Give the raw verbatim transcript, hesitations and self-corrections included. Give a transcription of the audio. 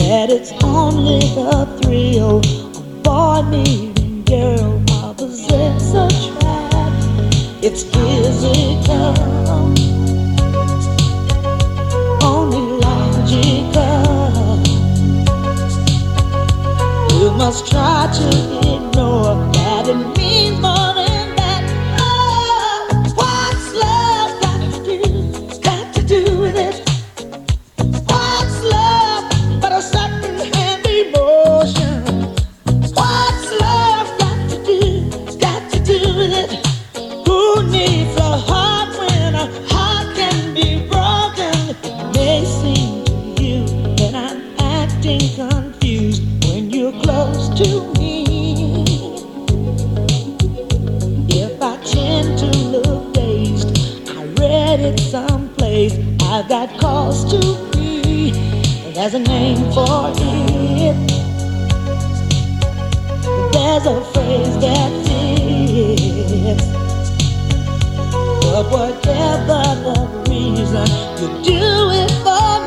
that it's only the thrill of boy meeting girl. Opposites attract. It's physical, only logical. You must try to ignore that it means more than that. Oh, what's love got to do? Got to do with it. What's love but a second-hand emotion? What's love got to do? Got to do with it. Who needs a heart when a heart can be broken? It may seem to you that I'm acting confused when you're close to me. If I tend to look dazed, I read it someplace. I've got cause to be. There's a name for it. There's a phrase that fits. But whatever the reason, you do it for